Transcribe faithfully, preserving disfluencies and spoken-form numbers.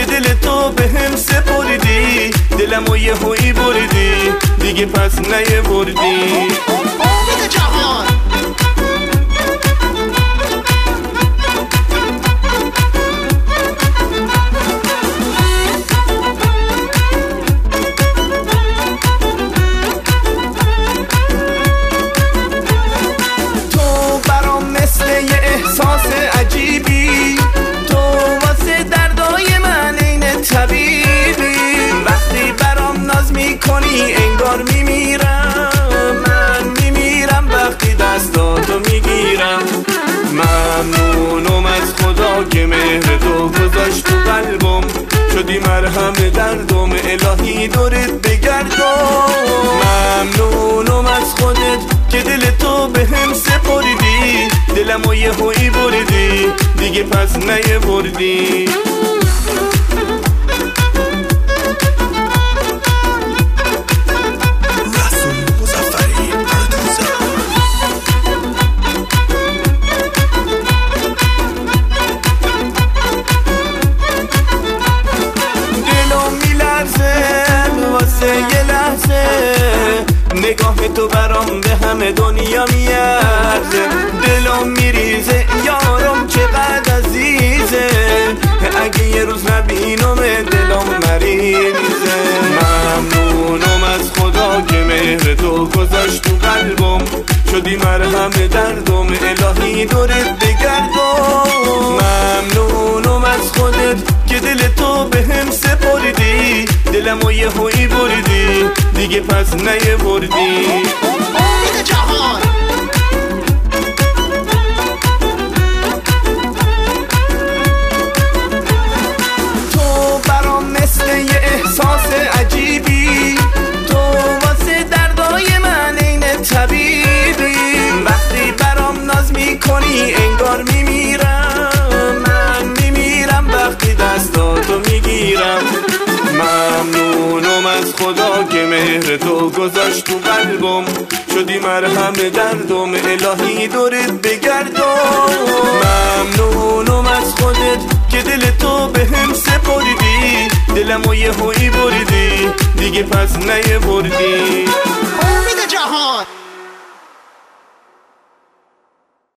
که دل تو به هم سپردی، دلم و یه هویی بردی دیگه پس نیه بردی. امید جهان تو برام مثل یه احساس عجیبی، تو واسه دردای من عین طبیبی. وقتی برام ناز میکنی انگار میمیرم، من میمیرم وقتی دستاتو میگیرم. ممنونم از خدا که مهر تو گذاشت تو قلبم، شدی مرهم دردم الهی دورت بگردم. ممنونم از خودت که دل تو به هم سپردی، دلم و یه هویی بردی دیگه پس نیه بردی. یه لحظه نگاه تو برام به همه دنیا میارزه، دلم میریزه یارم چقدر عزیزه، اگه یه روز نبینم دلم مریضه. ممنونم از خدا که مهر تو گذاشت تو قلبم، شدی مرهم دردم الهی دورت بگردم. ممنونم از خودت که دل تو به هم سپردی، دلم و یه هویی بردی دیگه پس نیه بردی. امید جهان تو برام مثل یه احساس عجیبی، تو واسه دردای من عین طبیبی. وقتی برام ناز میکنی انگار میمیرم، من میمیرم وقتی دستاتو میگیرم. ممنونم از خدا که مهر تو گذاشت تو قلبم، شدی مرهم دردم الهی دورت بگردم. ممنونم از خودت که دل تو به هم سپردی، دلم و یه هویی بردی دیگه پس نیه بردی.